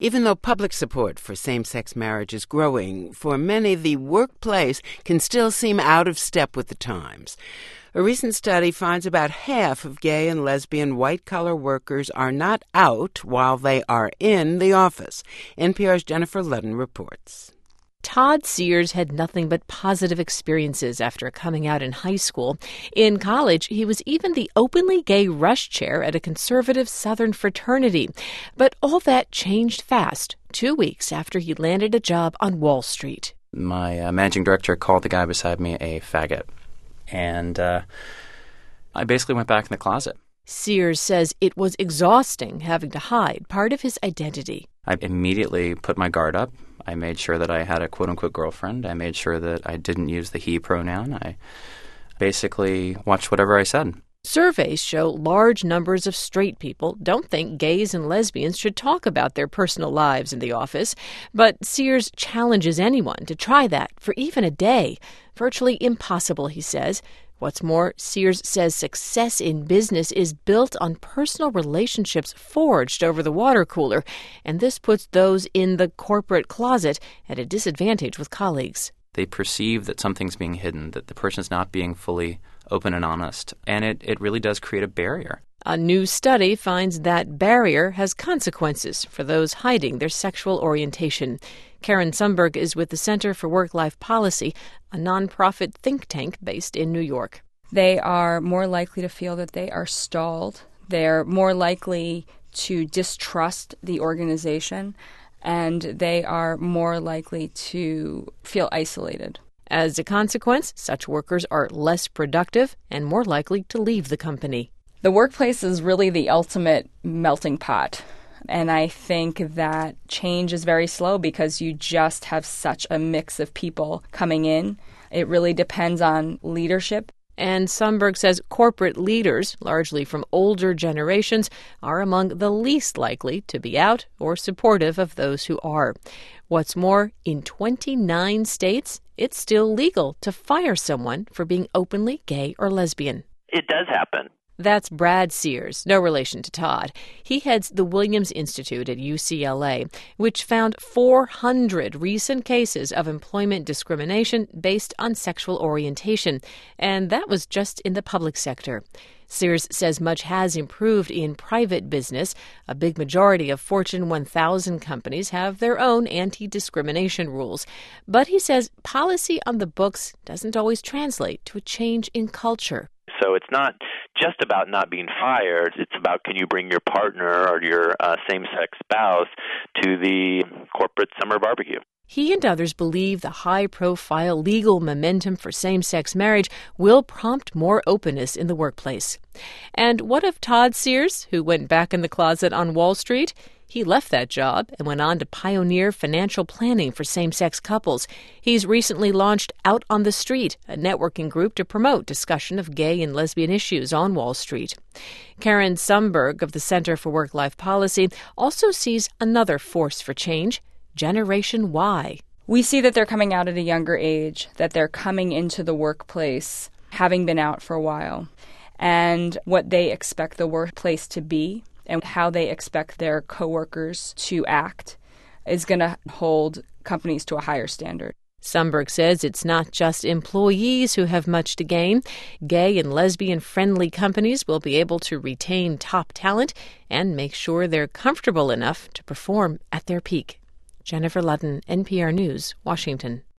Even though public support for same-sex marriage is growing, for many the workplace can still seem out of step with the times. A recent study finds about half of gay and lesbian white-collar workers are not out while they are in the office. NPR's Jennifer Ludden reports. Todd Sears had nothing but positive experiences after coming out in high school. In college, he was even the openly gay rush chair at a conservative Southern fraternity. But all that changed fast, 2 weeks after he landed a job on Wall Street. My managing director called the guy beside me a faggot. And I basically went back in the closet. Sears says it was exhausting having to hide part of his identity. I immediately put my guard up. I made sure that I had a quote-unquote girlfriend. I made sure that I didn't use the he pronoun. I basically watched whatever I said. Surveys show large numbers of straight people don't think gays and lesbians should talk about their personal lives in the office. But Sears challenges anyone to try that for even a day. Virtually impossible, he says. What's more, Sears says success in business is built on personal relationships forged over the water cooler, and this puts those in the corporate closet at a disadvantage with colleagues. They perceive that something's being hidden, that the person's not being fully open and honest, and it really does create a barrier. A new study finds that barrier has consequences for those hiding their sexual orientation. Karen Sundberg is with the Center for Work-Life Policy, a nonprofit think tank based in New York. They are more likely to feel that they are stalled. They're more likely to distrust the organization, and they are more likely to feel isolated. As a consequence, such workers are less productive and more likely to leave the company. The workplace is really the ultimate melting pot. And I think that change is very slow because you just have such a mix of people coming in. It really depends on leadership. And Sundberg says corporate leaders, largely from older generations, are among the least likely to be out or supportive of those who are. What's more, in 29 states, it's still legal to fire someone for being openly gay or lesbian. It does happen. That's Brad Sears, no relation to Todd. He heads the Williams Institute at UCLA, which found 400 recent cases of employment discrimination based on sexual orientation, and that was just in the public sector. Sears says much has improved in private business. A big majority of Fortune 1000 companies have their own anti-discrimination rules. But he says policy on the books doesn't always translate to a change in culture. So it's not just about not being fired. It's about, can you bring your partner or your same-sex spouse to the corporate summer barbecue? He and others believe the high-profile legal momentum for same-sex marriage will prompt more openness in the workplace. And what of Todd Sears, who went back in the closet on Wall Street? He left that job and went on to pioneer financial planning for same-sex couples. He's recently launched Out on the Street, a networking group to promote discussion of gay and lesbian issues on Wall Street. Karen Sundberg of the Center for Work-Life Policy also sees another force for change, Generation Y. We see that they're coming out at a younger age, that they're coming into the workplace having been out for a while, and what they expect the workplace to be and how they expect their coworkers to act is going to hold companies to a higher standard. Sundberg says it's not just employees who have much to gain. Gay and lesbian-friendly companies will be able to retain top talent and make sure they're comfortable enough to perform at their peak. Jennifer Ludden, NPR News, Washington.